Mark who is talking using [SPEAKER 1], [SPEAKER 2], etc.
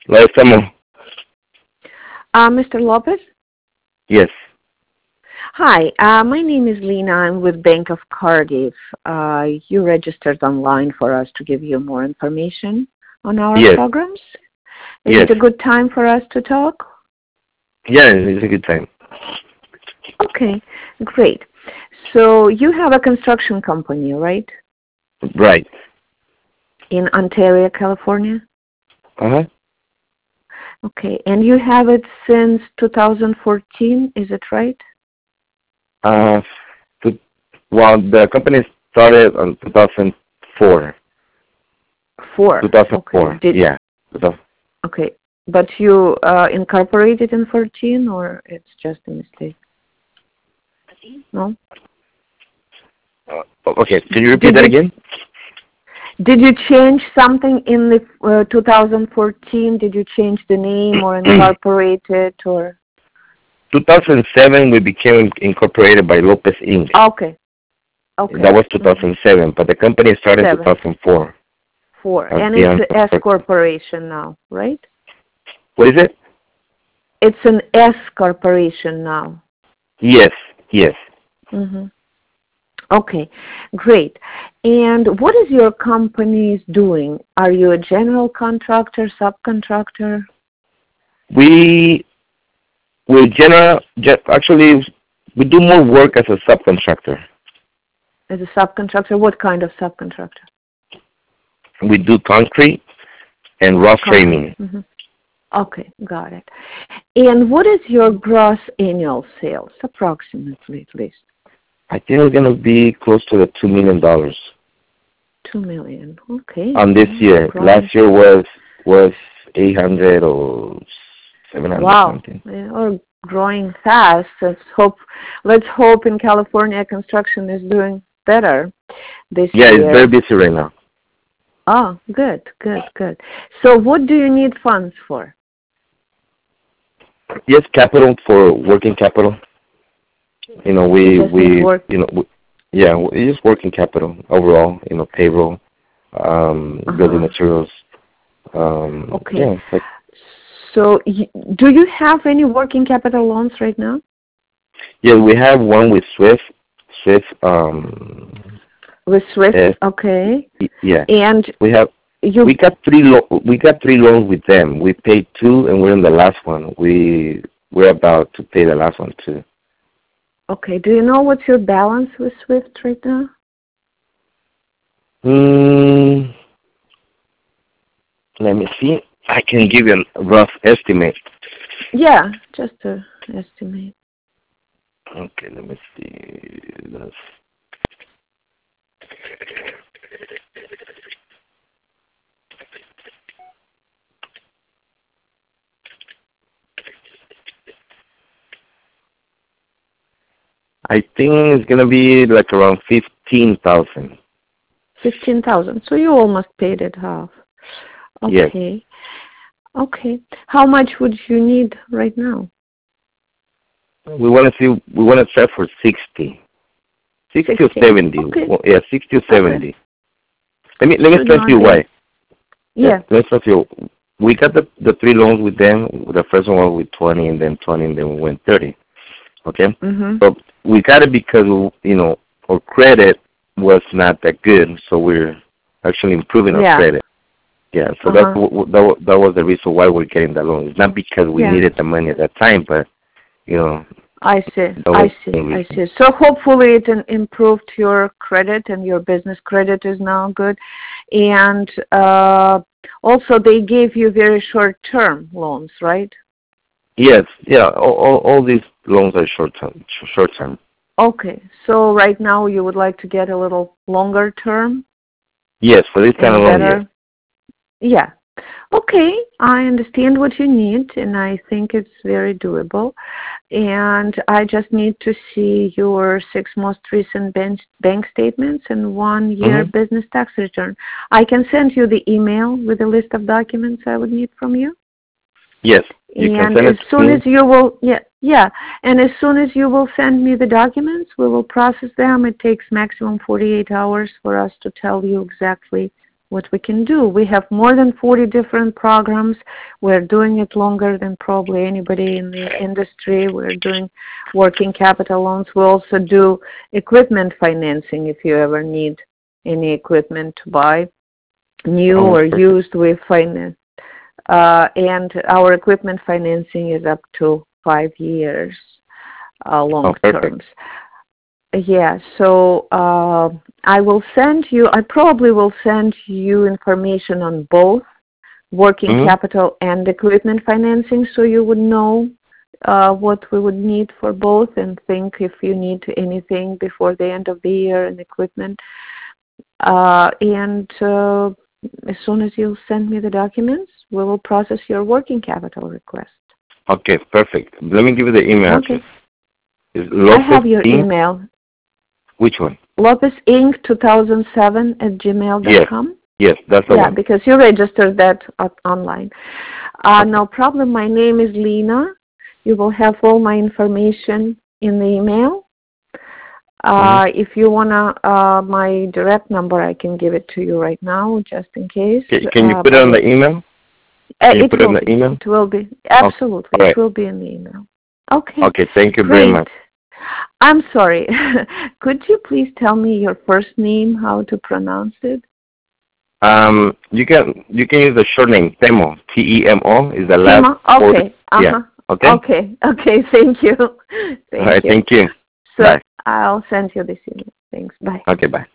[SPEAKER 1] La estamos.
[SPEAKER 2] Mr. Lopez?
[SPEAKER 1] Yes.
[SPEAKER 2] Hi, my name is Lena. I'm with Bank of Cardiff. You registered online for us to give you more information on our
[SPEAKER 1] Yes.
[SPEAKER 2] programs. Is
[SPEAKER 1] Yes.
[SPEAKER 2] it a good time for us to talk?
[SPEAKER 1] Yeah, it's a good time.
[SPEAKER 2] Okay, great. So you have a construction company, right?
[SPEAKER 1] Right.
[SPEAKER 2] In Ontario, California?
[SPEAKER 1] Uh-huh.
[SPEAKER 2] Okay, and you have it since 2014, is it right?
[SPEAKER 1] Uh, to, well, the company started in 2004.
[SPEAKER 2] Four.
[SPEAKER 1] 2004.
[SPEAKER 2] Okay.
[SPEAKER 1] Yeah.
[SPEAKER 2] Okay, but you incorporated in 14, or it's just a mistake? No?
[SPEAKER 1] Okay. Can you repeat that again?
[SPEAKER 2] Did you change something in the 2014? Did you change the name or incorporate it, or?
[SPEAKER 1] 2007, we became incorporated by Lopez Inc.
[SPEAKER 2] Okay. Okay.
[SPEAKER 1] That was 2007, but the company started in 2004.
[SPEAKER 2] And it's an S corporation now, right?
[SPEAKER 1] What is it?
[SPEAKER 2] It's an S corporation now.
[SPEAKER 1] Yes. Yes.
[SPEAKER 2] Mm-hmm. Okay, great. And what is your company doing? Are you a general contractor, subcontractor?
[SPEAKER 1] Actually, we do more work as a subcontractor.
[SPEAKER 2] As a subcontractor, what kind of subcontractor?
[SPEAKER 1] We do concrete and rough framing.
[SPEAKER 2] Mm-hmm. Okay, got it. And what is your gross annual sales, approximately, at least?
[SPEAKER 1] I think it's going to be close to the $2 million.
[SPEAKER 2] $2 million, okay.
[SPEAKER 1] On this year. Last year was 800 or 700 something.
[SPEAKER 2] Wow, or growing fast. Let's hope in California construction is doing better this year.
[SPEAKER 1] Yeah, it's very busy right now.
[SPEAKER 2] Oh, good. So what do you need funds for?
[SPEAKER 1] Yes, capital for working capital. It's just working capital overall. Payroll, building materials.
[SPEAKER 2] Okay.
[SPEAKER 1] Yeah,
[SPEAKER 2] so do you have any working capital loans right now?
[SPEAKER 1] Yeah, we have one with Swift.
[SPEAKER 2] With Swift, okay.
[SPEAKER 1] Yeah.
[SPEAKER 2] And
[SPEAKER 1] we got three loans with them. We paid two, and we're in the last one. We're about to pay the last one too.
[SPEAKER 2] Okay. Do you know what's your balance with Swift right now?
[SPEAKER 1] Let me see. I can give you a rough estimate.
[SPEAKER 2] Yeah, just an estimate.
[SPEAKER 1] Okay, let me see. I think it's gonna be like around 15,000.
[SPEAKER 2] 15,000. So you almost paid it half. Okay.
[SPEAKER 1] Yes.
[SPEAKER 2] Okay. How much would you need right now?
[SPEAKER 1] We want to set for 60. 60 or 70.
[SPEAKER 2] Okay.
[SPEAKER 1] Well, yeah, 60 or 70.
[SPEAKER 2] Okay.
[SPEAKER 1] Let me explain to you why.
[SPEAKER 2] Yeah.
[SPEAKER 1] Let me explain to you. We got the three loans with them. The first one was with 20, and then 20, and then we went 30. Okay?
[SPEAKER 2] Mm-hmm.
[SPEAKER 1] So we got it because, our credit was not that good, so we're actually improving our credit. Yeah, so that was the reason why we're getting the loan. It's not because we needed the money at that time, but,
[SPEAKER 2] I see. So hopefully it improved your credit, and your business credit is now good. And also they gave you very short-term loans, right?
[SPEAKER 1] Yes, yeah. All these loans are short-term.
[SPEAKER 2] Okay, so right now you would like to get a little longer term?
[SPEAKER 1] Yes, for this kind of loan, yes.
[SPEAKER 2] Yeah. Okay, I understand what you need, and I think it's very doable. And I just need to see your 6 most recent bank statements and 1-year business tax return. I can send you the email with a list of documents I would need from you.
[SPEAKER 1] Yes, you can send it to me.
[SPEAKER 2] And as soon as you will send me the documents, we will process them. It takes maximum 48 hours for us to tell you exactly what we can do. We have more than 40 different programs. We're doing it longer than probably anybody in the industry. We're doing working capital loans. We also do equipment financing if you ever need any equipment to buy, new or used. We finance. And our equipment financing is up to 5 years, long terms. Yeah, so I probably will send you information on both working capital and equipment financing, so you would know what we would need for both and think if you need anything before the end of the year in equipment. And as soon as you send me the documents, we will process your working capital request.
[SPEAKER 1] Okay, perfect. Let me give you the email address.
[SPEAKER 2] I have your email.
[SPEAKER 1] Which one?
[SPEAKER 2] LopezInc2007@gmail.com.
[SPEAKER 1] Yes, that's the one.
[SPEAKER 2] Yeah, because you registered that online. No problem. My name is Lena. You will have all my information in the email. If you want my direct number, I can give it to you right now, just in case.
[SPEAKER 1] Can you put it on the email?
[SPEAKER 2] It will be. Absolutely.
[SPEAKER 1] Right.
[SPEAKER 2] It will be in the email. Okay.
[SPEAKER 1] Okay, thank you very much.
[SPEAKER 2] I'm sorry. Could you please tell me your first name, how to pronounce it?
[SPEAKER 1] You can use the short name, Temo. T-E-M-O is the last.
[SPEAKER 2] Okay.
[SPEAKER 1] Yeah. Okay.
[SPEAKER 2] Okay. Thank you.
[SPEAKER 1] All right. Thank you.
[SPEAKER 2] So Bye. I'll send you this email. Thanks. Bye.
[SPEAKER 1] Okay. Bye.